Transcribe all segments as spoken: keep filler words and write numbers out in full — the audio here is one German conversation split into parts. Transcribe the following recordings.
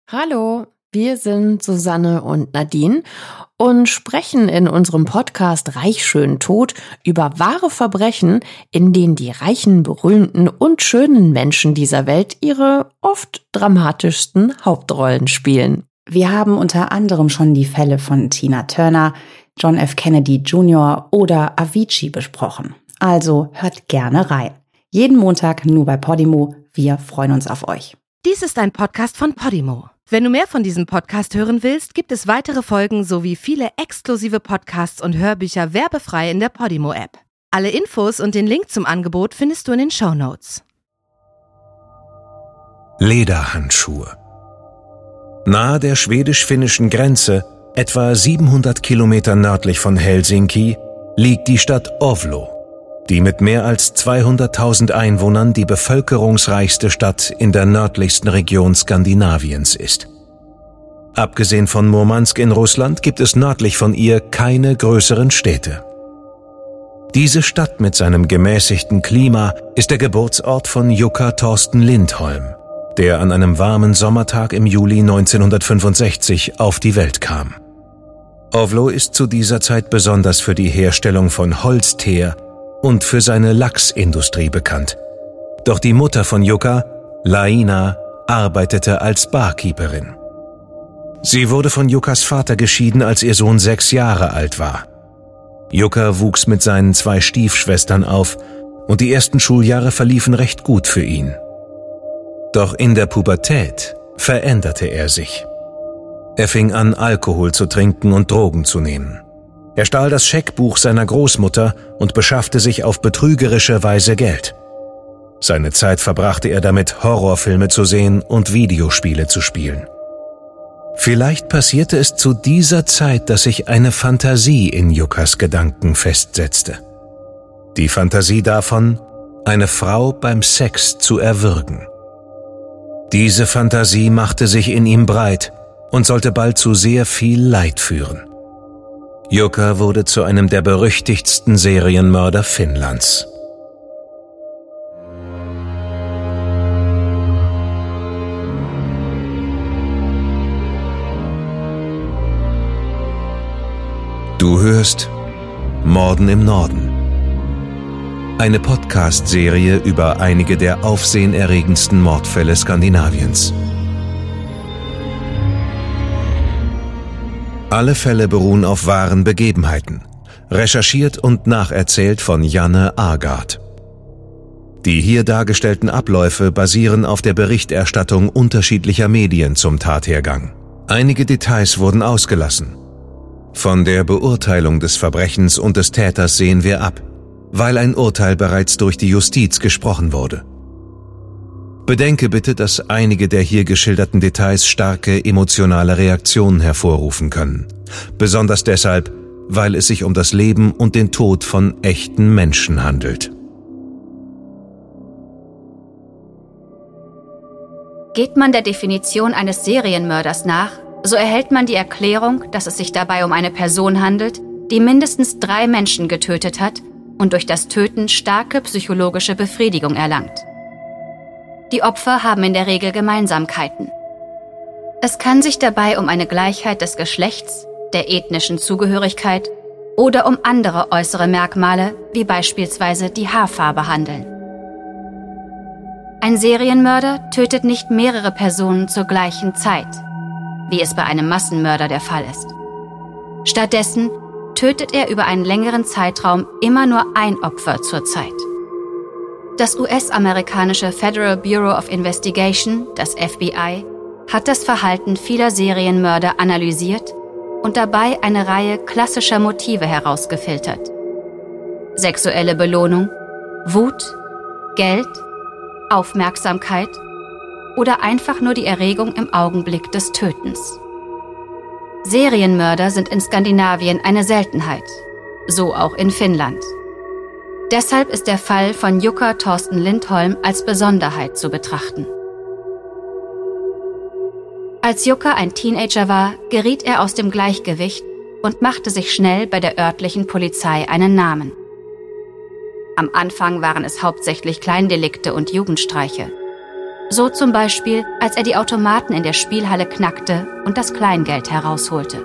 Hallo, wir sind Susanne und Nadine und sprechen in unserem Podcast Reich, schön, tot über wahre Verbrechen, in denen die reichen, berühmten und schönen Menschen dieser Welt ihre oft dramatischsten Hauptrollen spielen. Wir haben unter anderem schon die Fälle von Tina Turner, John F. Kennedy Junior oder Avicii besprochen. Also hört gerne rein. Jeden Montag nur bei Podimo. Wir freuen uns auf euch. Dies ist ein Podcast von Podimo. Wenn du mehr von diesem Podcast hören willst, gibt es weitere Folgen sowie viele exklusive Podcasts und Hörbücher werbefrei in der Podimo-App. Alle Infos und den Link zum Angebot findest du in den Shownotes. Lederhandschuhe. Nahe der schwedisch-finnischen Grenze, etwa siebenhundert Kilometer nördlich von Helsinki, liegt die Stadt Oulu, die mit mehr als zweihunderttausend Einwohnern die bevölkerungsreichste Stadt in der nördlichsten Region Skandinaviens ist. Abgesehen von Murmansk in Russland gibt es nördlich von ihr keine größeren Städte. Diese Stadt mit seinem gemäßigten Klima ist der Geburtsort von Jukka Thorsten Lindholm, der an einem warmen Sommertag im Juli neunzehnhundertfünfundsechzig auf die Welt kam. Oulu ist zu dieser Zeit besonders für die Herstellung von Holzteer und für seine Lachsindustrie bekannt. Doch die Mutter von Jukka, Laina, arbeitete als Barkeeperin. Sie wurde von Jukkas Vater geschieden, als ihr Sohn sechs Jahre alt war. Jukka wuchs mit seinen zwei Stiefschwestern auf und die ersten Schuljahre verliefen recht gut für ihn. Doch in der Pubertät veränderte er sich. Er fing an, Alkohol zu trinken und Drogen zu nehmen. Er stahl das Scheckbuch seiner Großmutter und beschaffte sich auf betrügerische Weise Geld. Seine Zeit verbrachte er damit, Horrorfilme zu sehen und Videospiele zu spielen. Vielleicht passierte es zu dieser Zeit, dass sich eine Fantasie in Jukkas Gedanken festsetzte. Die Fantasie davon, eine Frau beim Sex zu erwürgen. Diese Fantasie machte sich in ihm breit und sollte bald zu sehr viel Leid führen. Jukka wurde zu einem der berüchtigtsten Serienmörder Finnlands. Du hörst Morden im Norden. Eine Podcast-Serie über einige der aufsehenerregendsten Mordfälle Skandinaviens. Alle Fälle beruhen auf wahren Begebenheiten, recherchiert und nacherzählt von Janne Agard. Die hier dargestellten Abläufe basieren auf der Berichterstattung unterschiedlicher Medien zum Tathergang. Einige Details wurden ausgelassen. Von der Beurteilung des Verbrechens und des Täters sehen wir ab, weil ein Urteil bereits durch die Justiz gesprochen wurde. Bedenke bitte, dass einige der hier geschilderten Details starke emotionale Reaktionen hervorrufen können. Besonders deshalb, weil es sich um das Leben und den Tod von echten Menschen handelt. Geht man der Definition eines Serienmörders nach, so erhält man die Erklärung, dass es sich dabei um eine Person handelt, die mindestens drei Menschen getötet hat und durch das Töten starke psychologische Befriedigung erlangt. Die Opfer haben in der Regel Gemeinsamkeiten. Es kann sich dabei um eine Gleichheit des Geschlechts, der ethnischen Zugehörigkeit oder um andere äußere Merkmale, wie beispielsweise die Haarfarbe handeln. Ein Serienmörder tötet nicht mehrere Personen zur gleichen Zeit, wie es bei einem Massenmörder der Fall ist. Stattdessen tötet er über einen längeren Zeitraum immer nur ein Opfer zur Zeit. Das U S-amerikanische Federal Bureau of Investigation, das F B I, hat das Verhalten vieler Serienmörder analysiert und dabei eine Reihe klassischer Motive herausgefiltert. Sexuelle Belohnung, Wut, Geld, Aufmerksamkeit oder einfach nur die Erregung im Augenblick des Tötens. Serienmörder sind in Skandinavien eine Seltenheit, so auch in Finnland. Deshalb ist der Fall von Jukka Thorsten Lindholm als Besonderheit zu betrachten. Als Jukka ein Teenager war, geriet er aus dem Gleichgewicht und machte sich schnell bei der örtlichen Polizei einen Namen. Am Anfang waren es hauptsächlich Kleindelikte und Jugendstreiche. So zum Beispiel, als er die Automaten in der Spielhalle knackte und das Kleingeld herausholte.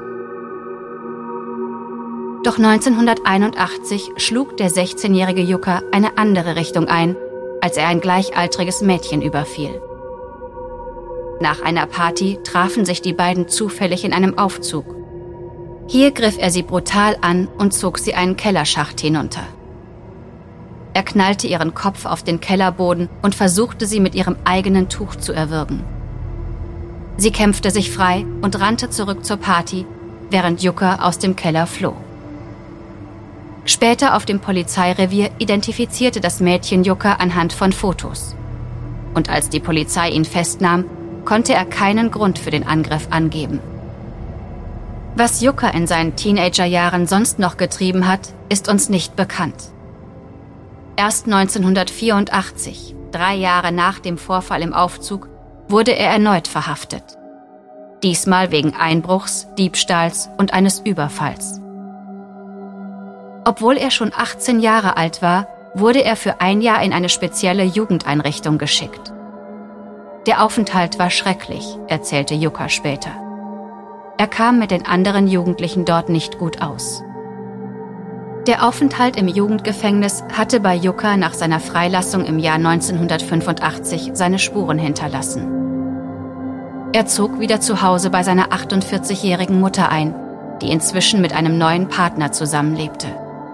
Doch neunzehnhunderteinundachtzig schlug der sechzehnjährige Jukka eine andere Richtung ein, als er ein gleichaltriges Mädchen überfiel. Nach einer Party trafen sich die beiden zufällig in einem Aufzug. Hier griff er sie brutal an und zog sie einen Kellerschacht hinunter. Er knallte ihren Kopf auf den Kellerboden und versuchte sie mit ihrem eigenen Tuch zu erwürgen. Sie kämpfte sich frei und rannte zurück zur Party, während Jukka aus dem Keller floh. Später auf dem Polizeirevier identifizierte das Mädchen Jukka anhand von Fotos. Und als die Polizei ihn festnahm, konnte er keinen Grund für den Angriff angeben. Was Jukka in seinen Teenagerjahren sonst noch getrieben hat, ist uns nicht bekannt. Erst neunzehnhundertvierundachtzig, drei Jahre nach dem Vorfall im Aufzug, wurde er erneut verhaftet. Diesmal wegen Einbruchs, Diebstahls und eines Überfalls. Obwohl er schon achtzehn Jahre alt war, wurde er für ein Jahr in eine spezielle Jugendeinrichtung geschickt. Der Aufenthalt war schrecklich, erzählte Jukka später. Er kam mit den anderen Jugendlichen dort nicht gut aus. Der Aufenthalt im Jugendgefängnis hatte bei Jukka nach seiner Freilassung im Jahr neunzehnhundertfünfundachtzig seine Spuren hinterlassen. Er zog wieder zu Hause bei seiner achtundvierzigjährigen Mutter ein, die inzwischen mit einem neuen Partner zusammenlebte.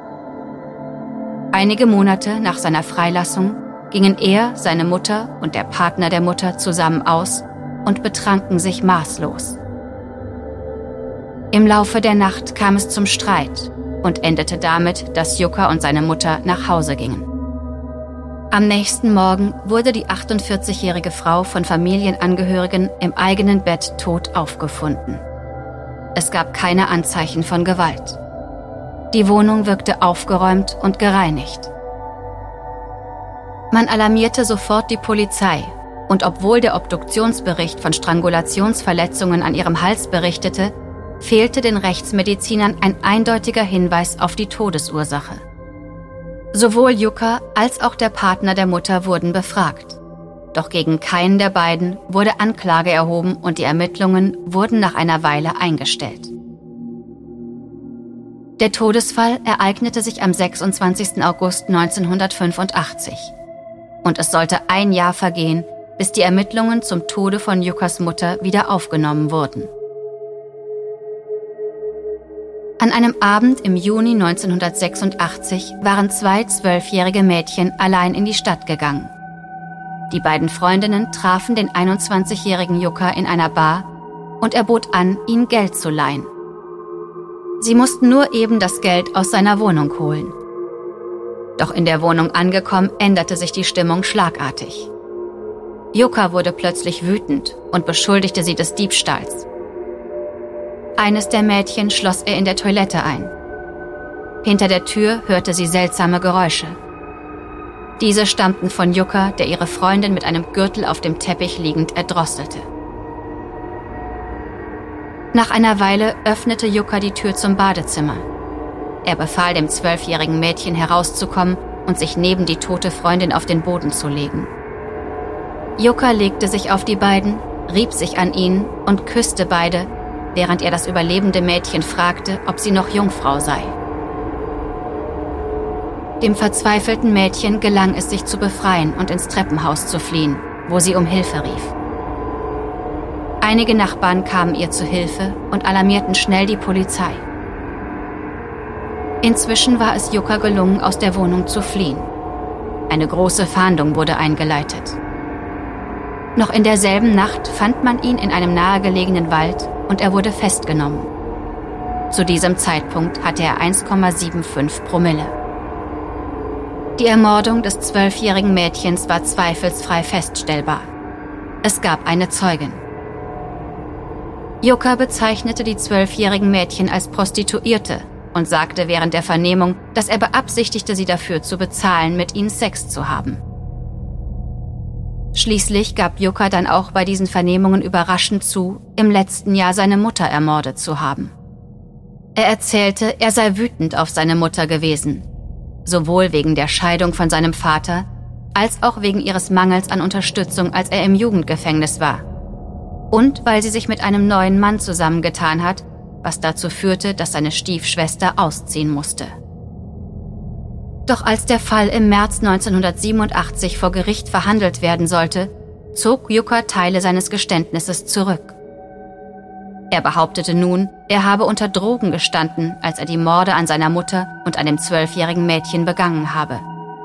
Einige Monate nach seiner Freilassung gingen er, seine Mutter und der Partner der Mutter zusammen aus und betranken sich maßlos. Im Laufe der Nacht kam es zum Streit und endete damit, dass Jukka und seine Mutter nach Hause gingen. Am nächsten Morgen wurde die achtundvierzigjährige Frau von Familienangehörigen im eigenen Bett tot aufgefunden. Es gab keine Anzeichen von Gewalt. Die Wohnung wirkte aufgeräumt und gereinigt. Man alarmierte sofort die Polizei und obwohl der Obduktionsbericht von Strangulationsverletzungen an ihrem Hals berichtete, fehlte den Rechtsmedizinern ein eindeutiger Hinweis auf die Todesursache. Sowohl Jukka als auch der Partner der Mutter wurden befragt. Doch gegen keinen der beiden wurde Anklage erhoben und die Ermittlungen wurden nach einer Weile eingestellt. Der Todesfall ereignete sich am sechsundzwanzigsten August neunzehnhundertfünfundachtzig. Und es sollte ein Jahr vergehen, bis die Ermittlungen zum Tode von Jukkas Mutter wieder aufgenommen wurden. An einem Abend im Juni neunzehnhundertsechsundachtzig waren zwei zwölfjährige Mädchen allein in die Stadt gegangen. Die beiden Freundinnen trafen den einundzwanzigjährigen Jukka in einer Bar und er bot an, ihnen Geld zu leihen. Sie mussten nur eben das Geld aus seiner Wohnung holen. Doch in der Wohnung angekommen, änderte sich die Stimmung schlagartig. Jukka wurde plötzlich wütend und beschuldigte sie des Diebstahls. Eines der Mädchen schloss er in der Toilette ein. Hinter der Tür hörte sie seltsame Geräusche. Diese stammten von Jukka, der ihre Freundin mit einem Gürtel auf dem Teppich liegend erdrosselte. Nach einer Weile öffnete Jukka die Tür zum Badezimmer. Er befahl dem zwölfjährigen Mädchen herauszukommen und sich neben die tote Freundin auf den Boden zu legen. Jukka legte sich auf die beiden, rieb sich an ihnen und küsste beide, während er das überlebende Mädchen fragte, ob sie noch Jungfrau sei. Dem verzweifelten Mädchen gelang es, sich zu befreien und ins Treppenhaus zu fliehen, wo sie um Hilfe rief. Einige Nachbarn kamen ihr zu Hilfe und alarmierten schnell die Polizei. Inzwischen war es Jukka gelungen, aus der Wohnung zu fliehen. Eine große Fahndung wurde eingeleitet. Noch in derselben Nacht fand man ihn in einem nahegelegenen Wald und er wurde festgenommen. Zu diesem Zeitpunkt hatte er eins Komma fünfundsiebzig Promille. Die Ermordung des zwölfjährigen Mädchens war zweifelsfrei feststellbar. Es gab eine Zeugin. Jukka bezeichnete die zwölfjährigen Mädchen als Prostituierte und sagte während der Vernehmung, dass er beabsichtigte, sie dafür zu bezahlen, mit ihnen Sex zu haben. Schließlich gab Jukka dann auch bei diesen Vernehmungen überraschend zu, im letzten Jahr seine Mutter ermordet zu haben. Er erzählte, er sei wütend auf seine Mutter gewesen, sowohl wegen der Scheidung von seinem Vater, als auch wegen ihres Mangels an Unterstützung, als er im Jugendgefängnis war. Und weil sie sich mit einem neuen Mann zusammengetan hat, was dazu führte, dass seine Stiefschwester ausziehen musste. Doch als der Fall im März neunzehnhundertsiebenundachtzig vor Gericht verhandelt werden sollte, zog Yucca Teile seines Geständnisses zurück. Er behauptete nun, er habe unter Drogen gestanden, als er die Morde an seiner Mutter und an dem zwölfjährigen Mädchen begangen habe.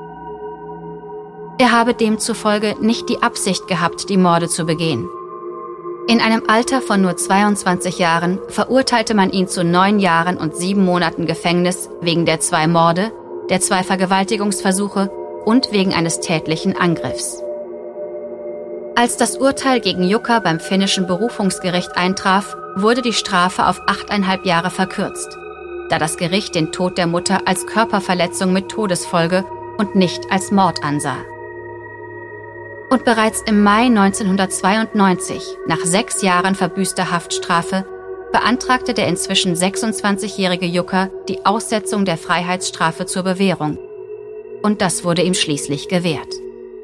Er habe demzufolge nicht die Absicht gehabt, die Morde zu begehen. In einem Alter von nur zweiundzwanzig Jahren verurteilte man ihn zu neun Jahren und sieben Monaten Gefängnis wegen der zwei Morde, der zwei Vergewaltigungsversuche und wegen eines tätlichen Angriffs. Als das Urteil gegen Yucca beim finnischen Berufungsgericht eintraf, wurde die Strafe auf achteinhalb Jahre verkürzt, da das Gericht den Tod der Mutter als Körperverletzung mit Todesfolge und nicht als Mord ansah. Und bereits im Mai neunzehnhundertzweiundneunzig, nach sechs Jahren verbüßter Haftstrafe, beantragte der inzwischen sechsundzwanzigjährige Yucca die Aussetzung der Freiheitsstrafe zur Bewährung. Und das wurde ihm schließlich gewährt.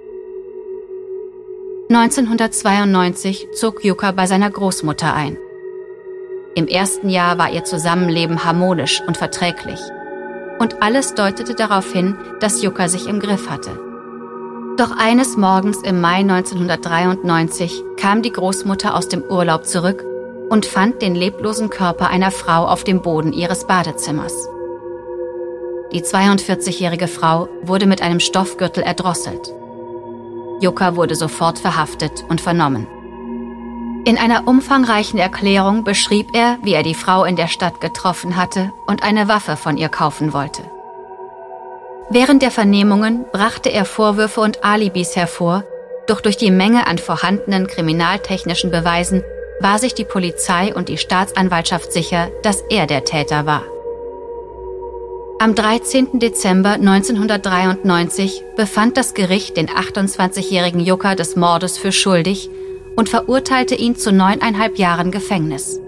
neunzehnhundertzweiundneunzig zog Yucca bei seiner Großmutter ein. Im ersten Jahr war ihr Zusammenleben harmonisch und verträglich. Und alles deutete darauf hin, dass Yucca sich im Griff hatte. Doch eines Morgens im Mai neunzehnhundertdreiundneunzig kam die Großmutter aus dem Urlaub zurück und fand den leblosen Körper einer Frau auf dem Boden ihres Badezimmers. Die zweiundvierzigjährige Frau wurde mit einem Stoffgürtel erdrosselt. Yucca wurde sofort verhaftet und vernommen. In einer umfangreichen Erklärung beschrieb er, wie er die Frau in der Stadt getroffen hatte und eine Waffe von ihr kaufen wollte. Während der Vernehmungen brachte er Vorwürfe und Alibis hervor, doch durch die Menge an vorhandenen kriminaltechnischen Beweisen war sich die Polizei und die Staatsanwaltschaft sicher, dass er der Täter war. Am dreizehnten Dezember neunzehnhundertdreiundneunzig befand das Gericht den achtundzwanzigjährigen Yucca des Mordes für schuldig und verurteilte ihn zu neuneinhalb Jahren Gefängnis.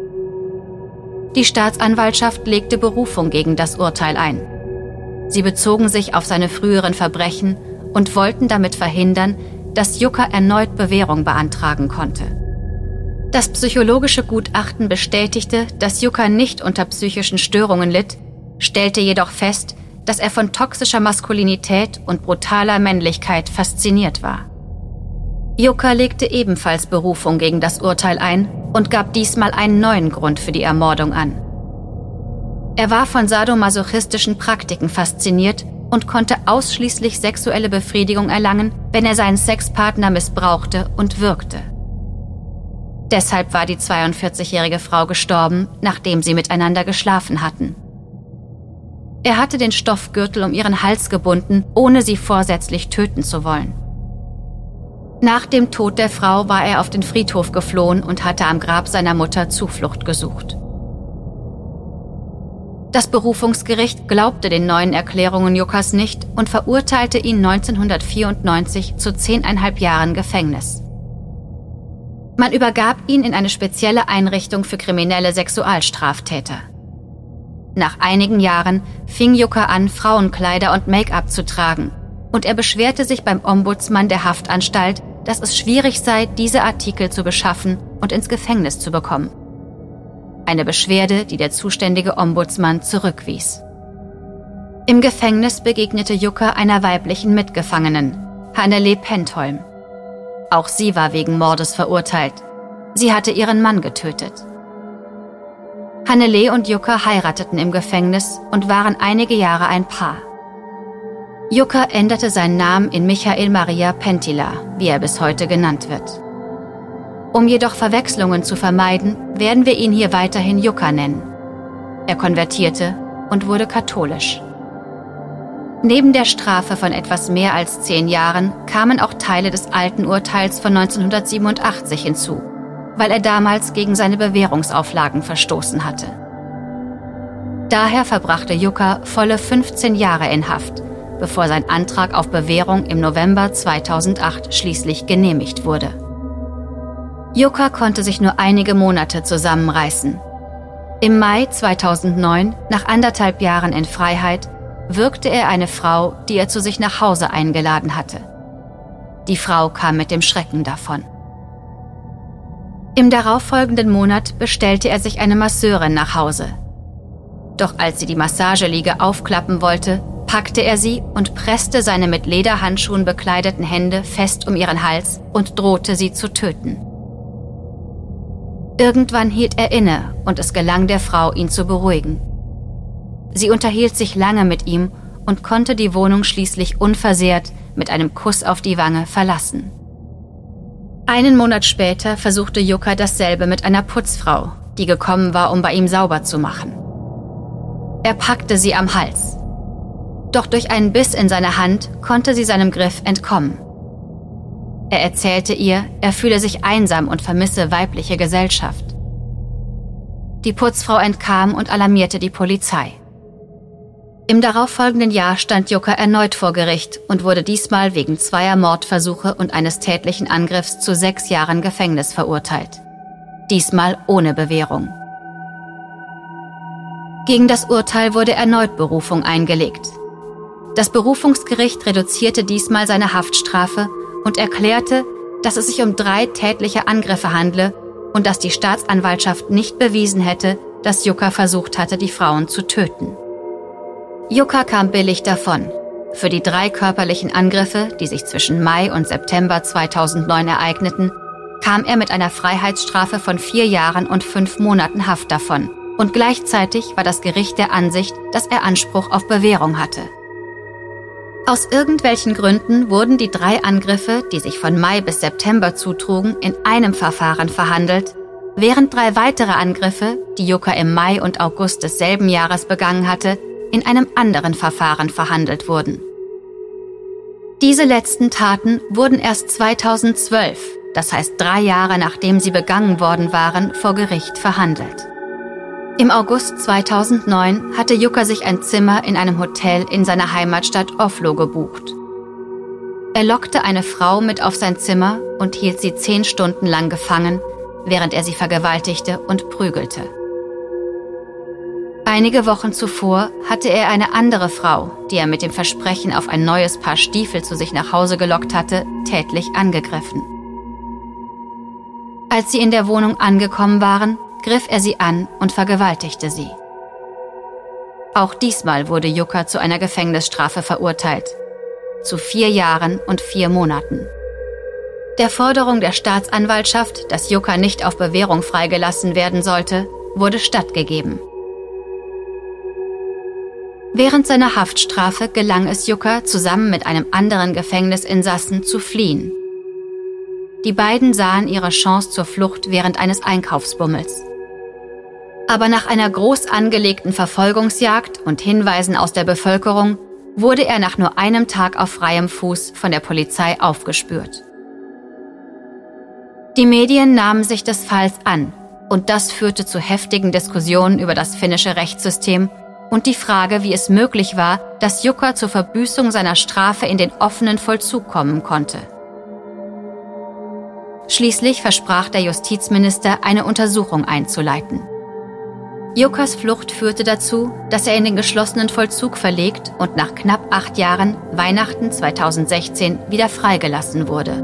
Die Staatsanwaltschaft legte Berufung gegen das Urteil ein. Sie bezogen sich auf seine früheren Verbrechen und wollten damit verhindern, dass Yucca erneut Bewährung beantragen konnte. Das psychologische Gutachten bestätigte, dass Yucca nicht unter psychischen Störungen litt, stellte jedoch fest, dass er von toxischer Maskulinität und brutaler Männlichkeit fasziniert war. Yucca legte ebenfalls Berufung gegen das Urteil ein und gab diesmal einen neuen Grund für die Ermordung an. Er war von sadomasochistischen Praktiken fasziniert und konnte ausschließlich sexuelle Befriedigung erlangen, wenn er seinen Sexpartner missbrauchte und würgte. Deshalb war die zweiundvierzigjährige Frau gestorben, nachdem sie miteinander geschlafen hatten. Er hatte den Stoffgürtel um ihren Hals gebunden, ohne sie vorsätzlich töten zu wollen. Nach dem Tod der Frau war er auf den Friedhof geflohen und hatte am Grab seiner Mutter Zuflucht gesucht. Das Berufungsgericht glaubte den neuen Erklärungen Yuccas nicht und verurteilte ihn neunzehnhundertvierundneunzig zu zehneinhalb Jahren Gefängnis. Man übergab ihn in eine spezielle Einrichtung für kriminelle Sexualstraftäter. Nach einigen Jahren fing Yucca an, Frauenkleider und Make-up zu tragen, und er beschwerte sich beim Ombudsmann der Haftanstalt, dass es schwierig sei, diese Artikel zu beschaffen und ins Gefängnis zu bekommen. Eine Beschwerde, die der zuständige Ombudsmann zurückwies. Im Gefängnis begegnete Yucca einer weiblichen Mitgefangenen, Hannele Pentholm. Auch sie war wegen Mordes verurteilt. Sie hatte ihren Mann getötet. Hannele und Yucca heirateten im Gefängnis und waren einige Jahre ein Paar. Yucca änderte seinen Namen in Michael Maria Pentila, wie er bis heute genannt wird. Um jedoch Verwechslungen zu vermeiden, werden wir ihn hier weiterhin Yucca nennen. Er konvertierte und wurde katholisch. Neben der Strafe von etwas mehr als zehn Jahren kamen auch Teile des alten Urteils von neunzehnhundertsiebenundachtzig hinzu, weil er damals gegen seine Bewährungsauflagen verstoßen hatte. Daher verbrachte Yucca volle fünfzehn Jahre in Haft, bevor sein Antrag auf Bewährung im November zweitausendacht schließlich genehmigt wurde. Yucca konnte sich nur einige Monate zusammenreißen. Im Mai zweitausendneun, nach anderthalb Jahren in Freiheit, würgte er eine Frau, die er zu sich nach Hause eingeladen hatte. Die Frau kam mit dem Schrecken davon. Im darauffolgenden Monat bestellte er sich eine Masseurin nach Hause. Doch als sie die Massageliege aufklappen wollte, packte er sie und presste seine mit Lederhandschuhen bekleideten Hände fest um ihren Hals und drohte sie zu töten. Irgendwann hielt er inne und es gelang der Frau, ihn zu beruhigen. Sie unterhielt sich lange mit ihm und konnte die Wohnung schließlich unversehrt mit einem Kuss auf die Wange verlassen. Einen Monat später versuchte Jukka dasselbe mit einer Putzfrau, die gekommen war, um bei ihm sauber zu machen. Er packte sie am Hals. Doch durch einen Biss in seine Hand konnte sie seinem Griff entkommen. Er erzählte ihr, er fühle sich einsam und vermisse weibliche Gesellschaft. Die Putzfrau entkam und alarmierte die Polizei. Im darauffolgenden Jahr stand Jukka erneut vor Gericht und wurde diesmal wegen zweier Mordversuche und eines tätlichen Angriffs zu sechs Jahren Gefängnis verurteilt. Diesmal ohne Bewährung. Gegen das Urteil wurde erneut Berufung eingelegt. Das Berufungsgericht reduzierte diesmal seine Haftstrafe und erklärte, dass es sich um drei tätliche Angriffe handle und dass die Staatsanwaltschaft nicht bewiesen hätte, dass Jukka versucht hatte, die Frauen zu töten. Jukka kam billig davon. Für die drei körperlichen Angriffe, die sich zwischen Mai und September zweitausendneun ereigneten, kam er mit einer Freiheitsstrafe von vier Jahren und fünf Monaten Haft davon. Und gleichzeitig war das Gericht der Ansicht, dass er Anspruch auf Bewährung hatte. Aus irgendwelchen Gründen wurden die drei Angriffe, die sich von Mai bis September zutrugen, in einem Verfahren verhandelt, während drei weitere Angriffe, die Jukka im Mai und August desselben Jahres begangen hatte, in einem anderen Verfahren verhandelt wurden. Diese letzten Taten wurden erst zweitausendzwölf, das heißt drei Jahre nachdem sie begangen worden waren, vor Gericht verhandelt. Im August zweitausendneun hatte Jukka sich ein Zimmer in einem Hotel in seiner Heimatstadt Oflo gebucht. Er lockte eine Frau mit auf sein Zimmer und hielt sie zehn Stunden lang gefangen, während er sie vergewaltigte und prügelte. Einige Wochen zuvor hatte er eine andere Frau, die er mit dem Versprechen auf ein neues Paar Stiefel zu sich nach Hause gelockt hatte, tätlich angegriffen. Als sie in der Wohnung angekommen waren, griff er sie an und vergewaltigte sie. Auch diesmal wurde Jukka zu einer Gefängnisstrafe verurteilt, zu vier Jahren und vier Monaten. Der Forderung der Staatsanwaltschaft, dass Jukka nicht auf Bewährung freigelassen werden sollte, wurde stattgegeben. Während seiner Haftstrafe gelang es Jukka, zusammen mit einem anderen Gefängnisinsassen zu fliehen. Die beiden sahen ihre Chance zur Flucht während eines Einkaufsbummels. Aber nach einer groß angelegten Verfolgungsjagd und Hinweisen aus der Bevölkerung wurde er nach nur einem Tag auf freiem Fuß von der Polizei aufgespürt. Die Medien nahmen sich des Falls an und das führte zu heftigen Diskussionen über das finnische Rechtssystem und die Frage, wie es möglich war, dass Jukka zur Verbüßung seiner Strafe in den offenen Vollzug kommen konnte. Schließlich versprach der Justizminister, eine Untersuchung einzuleiten. Jukkas Flucht führte dazu, dass er in den geschlossenen Vollzug verlegt und nach knapp acht Jahren, Weihnachten zweitausendsechzehn, wieder freigelassen wurde.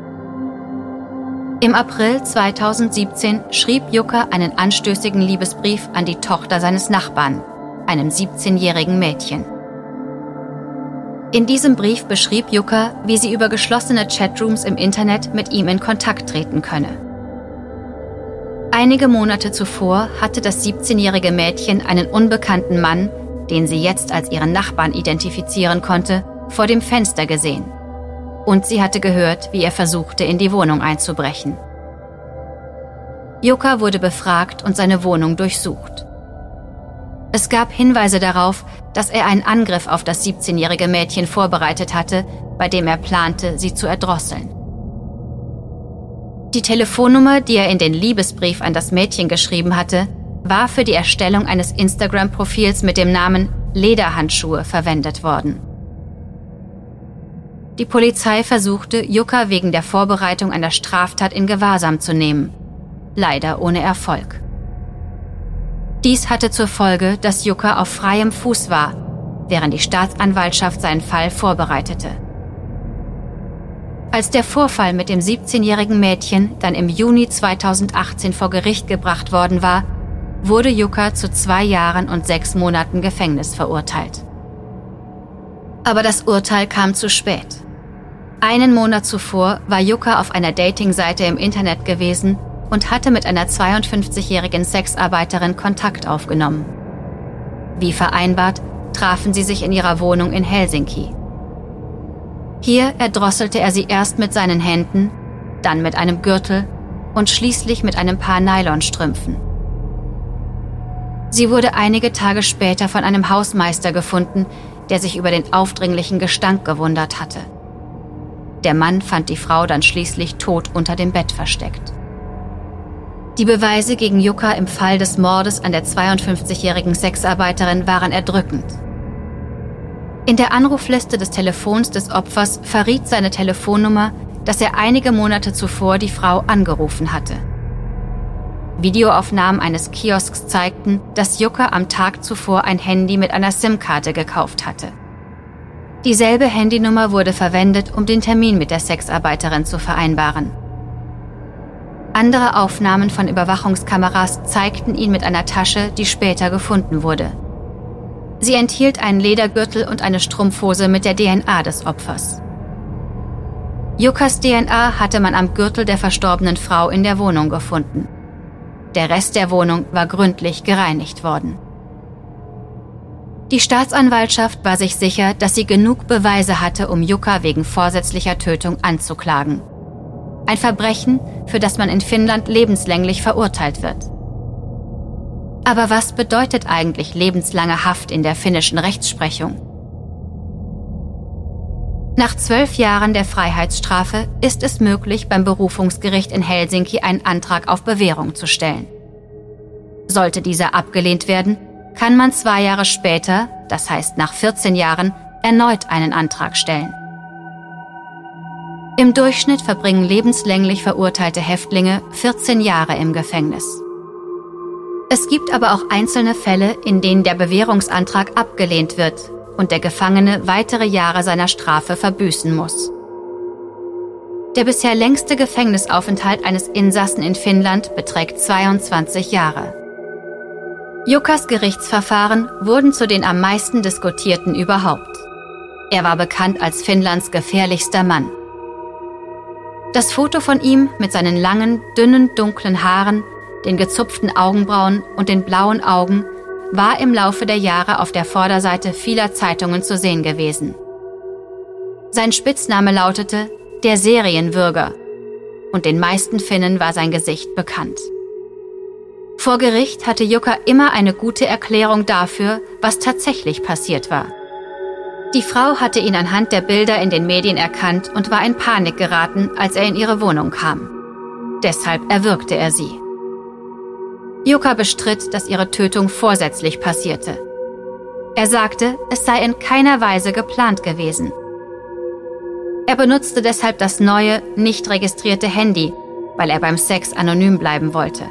Im April zweitausendsiebzehn schrieb Jukka einen anstößigen Liebesbrief an die Tochter seines Nachbarn, einem siebzehnjährigen Mädchen. In diesem Brief beschrieb Jukka, wie sie über geschlossene Chatrooms im Internet mit ihm in Kontakt treten könne. Einige Monate zuvor hatte das siebzehnjährige Mädchen einen unbekannten Mann, den sie jetzt als ihren Nachbarn identifizieren konnte, vor dem Fenster gesehen. Und sie hatte gehört, wie er versuchte, in die Wohnung einzubrechen. Jukka wurde befragt und seine Wohnung durchsucht. Es gab Hinweise darauf, dass er einen Angriff auf das siebzehnjährige Mädchen vorbereitet hatte, bei dem er plante, sie zu erdrosseln. Die Telefonnummer, die er in den Liebesbrief an das Mädchen geschrieben hatte, war für die Erstellung eines Instagram-Profils mit dem Namen Lederhandschuhe verwendet worden. Die Polizei versuchte, Jukka wegen der Vorbereitung einer Straftat in Gewahrsam zu nehmen, leider ohne Erfolg. Dies hatte zur Folge, dass Jukka auf freiem Fuß war, während die Staatsanwaltschaft seinen Fall vorbereitete. Als der Vorfall mit dem siebzehnjährigen Mädchen dann im Juni zweitausendachtzehn vor Gericht gebracht worden war, wurde Yuka zu zwei Jahren und sechs Monaten Gefängnis verurteilt. Aber das Urteil kam zu spät. Einen Monat zuvor war Yuka auf einer Datingseite im Internet gewesen und hatte mit einer zweiundfünfzigjährigen Sexarbeiterin Kontakt aufgenommen. Wie vereinbart, trafen sie sich in ihrer Wohnung in Helsinki. Hier erdrosselte er sie erst mit seinen Händen, dann mit einem Gürtel und schließlich mit einem Paar Nylonstrümpfen. Sie wurde einige Tage später von einem Hausmeister gefunden, der sich über den aufdringlichen Gestank gewundert hatte. Der Mann fand die Frau dann schließlich tot unter dem Bett versteckt. Die Beweise gegen Yuka im Fall des Mordes an der zweiundfünfzigjährigen Sexarbeiterin waren erdrückend. In der Anrufliste des Telefons des Opfers verriet seine Telefonnummer, dass er einige Monate zuvor die Frau angerufen hatte. Videoaufnahmen eines Kiosks zeigten, dass Yuka am Tag zuvor ein Handy mit einer SIM-Karte gekauft hatte. Dieselbe Handynummer wurde verwendet, um den Termin mit der Sexarbeiterin zu vereinbaren. Andere Aufnahmen von Überwachungskameras zeigten ihn mit einer Tasche, die später gefunden wurde. Sie enthielt einen Ledergürtel und eine Strumpfhose mit der D N A des Opfers. Yukas D N A hatte man am Gürtel der verstorbenen Frau in der Wohnung gefunden. Der Rest der Wohnung war gründlich gereinigt worden. Die Staatsanwaltschaft war sich sicher, dass sie genug Beweise hatte, um Yuka wegen vorsätzlicher Tötung anzuklagen. Ein Verbrechen, für das man in Finnland lebenslänglich verurteilt wird. Aber was bedeutet eigentlich lebenslange Haft in der finnischen Rechtsprechung? Nach zwölf Jahren der Freiheitsstrafe ist es möglich, beim Berufungsgericht in Helsinki einen Antrag auf Bewährung zu stellen. Sollte dieser abgelehnt werden, kann man zwei Jahre später, das heißt nach vierzehn Jahren, erneut einen Antrag stellen. Im Durchschnitt verbringen lebenslänglich verurteilte Häftlinge vierzehn Jahre im Gefängnis. Es gibt aber auch einzelne Fälle, in denen der Bewährungsantrag abgelehnt wird und der Gefangene weitere Jahre seiner Strafe verbüßen muss. Der bisher längste Gefängnisaufenthalt eines Insassen in Finnland beträgt zweiundzwanzig Jahre. Yukas Gerichtsverfahren wurden zu den am meisten diskutierten überhaupt. Er war bekannt als Finnlands gefährlichster Mann. Das Foto von ihm mit seinen langen, dünnen, dunklen Haaren, den gezupften Augenbrauen und den blauen Augen war im Laufe der Jahre auf der Vorderseite vieler Zeitungen zu sehen gewesen. Sein Spitzname lautete der Serienwürger und den meisten Finnen war sein Gesicht bekannt. Vor Gericht hatte Yuka immer eine gute Erklärung dafür, was tatsächlich passiert war. Die Frau hatte ihn anhand der Bilder in den Medien erkannt und war in Panik geraten, als er in ihre Wohnung kam. Deshalb erwürgte er sie. Yuka bestritt, dass ihre Tötung vorsätzlich passierte. Er sagte, es sei in keiner Weise geplant gewesen. Er benutzte deshalb das neue, nicht registrierte Handy, weil er beim Sex anonym bleiben wollte.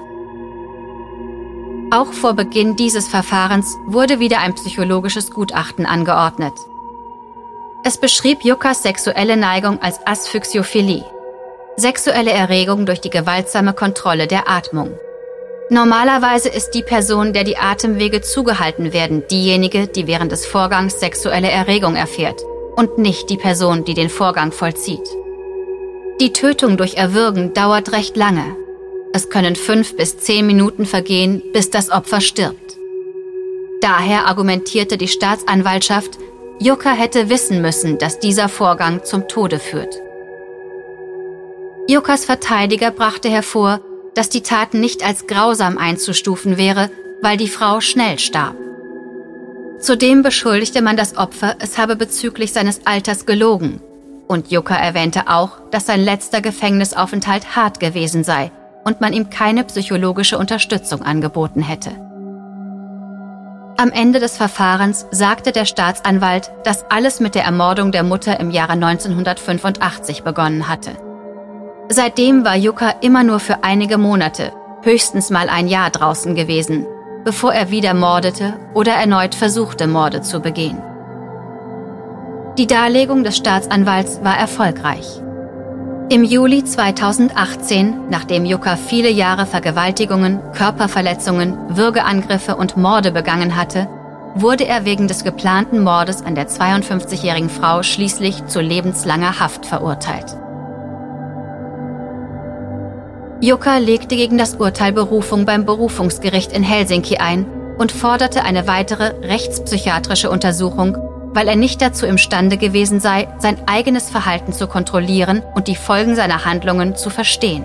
Auch vor Beginn dieses Verfahrens wurde wieder ein psychologisches Gutachten angeordnet. Es beschrieb Yukas sexuelle Neigung als Asphyxiophilie, sexuelle Erregung durch die gewaltsame Kontrolle der Atmung. Normalerweise ist die Person, der die Atemwege zugehalten werden, diejenige, die während des Vorgangs sexuelle Erregung erfährt und nicht die Person, die den Vorgang vollzieht. Die Tötung durch Erwürgen dauert recht lange. Es können fünf bis zehn Minuten vergehen, bis das Opfer stirbt. Daher argumentierte die Staatsanwaltschaft, Yuka hätte wissen müssen, dass dieser Vorgang zum Tode führt. Yukas Verteidiger brachte hervor, dass die Tat nicht als grausam einzustufen wäre, weil die Frau schnell starb. Zudem beschuldigte man das Opfer, es habe bezüglich seines Alters gelogen. Und Yuka erwähnte auch, dass sein letzter Gefängnisaufenthalt hart gewesen sei und man ihm keine psychologische Unterstützung angeboten hätte. Am Ende des Verfahrens sagte der Staatsanwalt, dass alles mit der Ermordung der Mutter im Jahre neunzehnhundertfünfundachtzig begonnen hatte. Seitdem war Yuka immer nur für einige Monate, höchstens mal ein Jahr draußen gewesen, bevor er wieder mordete oder erneut versuchte, Morde zu begehen. Die Darlegung des Staatsanwalts war erfolgreich. Im Juli zweitausendachtzehn, nachdem Jukka viele Jahre Vergewaltigungen, Körperverletzungen, Würgeangriffe und Morde begangen hatte, wurde er wegen des geplanten Mordes an der zweiundfünfzigjährigen Frau schließlich zu lebenslanger Haft verurteilt. Jukka legte gegen das Urteil Berufung beim Berufungsgericht in Helsinki ein und forderte eine weitere rechtspsychiatrische Untersuchung, weil er nicht dazu imstande gewesen sei, sein eigenes Verhalten zu kontrollieren und die Folgen seiner Handlungen zu verstehen.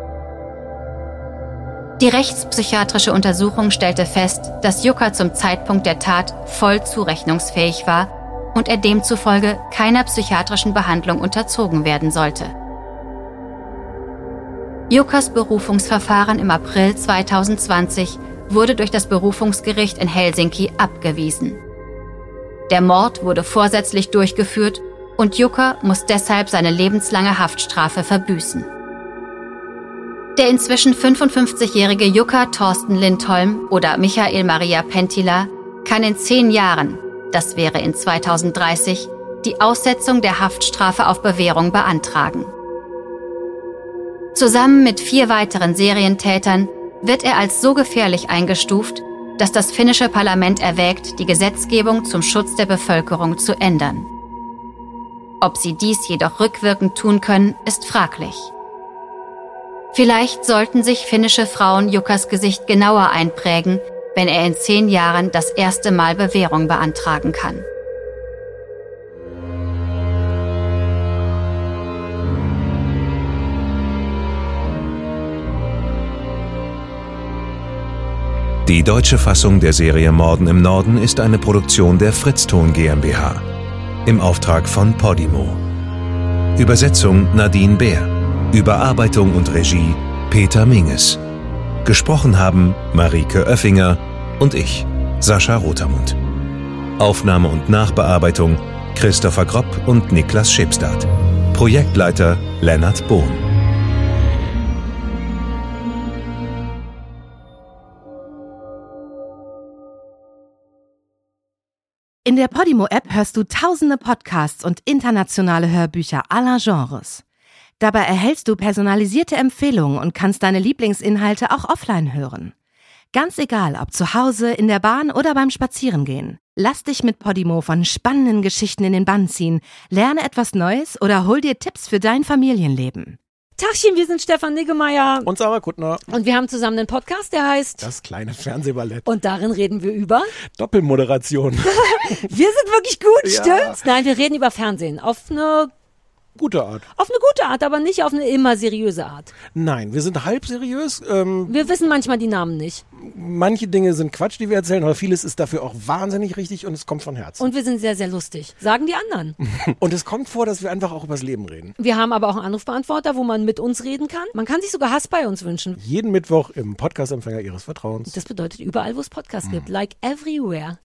Die rechtspsychiatrische Untersuchung stellte fest, dass Jukka zum Zeitpunkt der Tat voll zurechnungsfähig war und er demzufolge keiner psychiatrischen Behandlung unterzogen werden sollte. Jukkas Berufungsverfahren im April zweitausendzwanzig wurde durch das Berufungsgericht in Helsinki abgewiesen. Der Mord wurde vorsätzlich durchgeführt und Jukka muss deshalb seine lebenslange Haftstrafe verbüßen. Der inzwischen fünfundfünfzigjährige Jukka Thorsten Lindholm oder Michael Maria Pentila kann in zehn Jahren, das wäre in zweitausenddreißig, die Aussetzung der Haftstrafe auf Bewährung beantragen. Zusammen mit vier weiteren Serientätern wird er als so gefährlich eingestuft, dass das finnische Parlament erwägt, die Gesetzgebung zum Schutz der Bevölkerung zu ändern. Ob sie dies jedoch rückwirkend tun können, ist fraglich. Vielleicht sollten sich finnische Frauen Jukkas Gesicht genauer einprägen, wenn er in zehn Jahren das erste Mal Bewährung beantragen kann. Die deutsche Fassung der Serie Morden im Norden ist eine Produktion der Fritzton GmbH im Auftrag von Podimo. Übersetzung Nadine Bär. Überarbeitung und Regie Peter Minges. Gesprochen haben Marike Oeffinger und ich, Sascha Rotermund. Aufnahme und Nachbearbeitung Christopher Gropp und Niklas Schipstadt. Projektleiter Lennart Bohn. In der Podimo-App hörst du tausende Podcasts und internationale Hörbücher aller Genres. Dabei erhältst du personalisierte Empfehlungen und kannst deine Lieblingsinhalte auch offline hören. Ganz egal, ob zu Hause, in der Bahn oder beim Spazierengehen. Lass dich mit Podimo von spannenden Geschichten in den Bann ziehen, lerne etwas Neues oder hol dir Tipps für dein Familienleben. Tachchen, wir sind Stefan Niggemeier. Und Sarah Kuttner. Und wir haben zusammen einen Podcast, der heißt Das kleine Fernsehballett. Und darin reden wir über Doppelmoderation. Wir sind wirklich gut, Ja. stimmt's? Nein, wir reden über Fernsehen. Auf eine Gute Art. Auf eine gute Art, aber nicht auf eine immer seriöse Art. Nein, wir sind halb seriös. Ähm, Wir wissen manchmal die Namen nicht. manche Dinge sind Quatsch, die wir erzählen, aber vieles ist dafür auch wahnsinnig richtig und es kommt von Herzen. Und wir sind sehr, sehr lustig. Sagen die anderen. Und es kommt vor, dass wir einfach auch übers Leben reden. Wir haben aber auch einen Anrufbeantworter, wo man mit uns reden kann. Man kann sich sogar Hass bei uns wünschen. Jeden Mittwoch im Podcast-Empfänger Ihres Vertrauens. Das bedeutet überall, wo es Podcasts gibt. Like everywhere.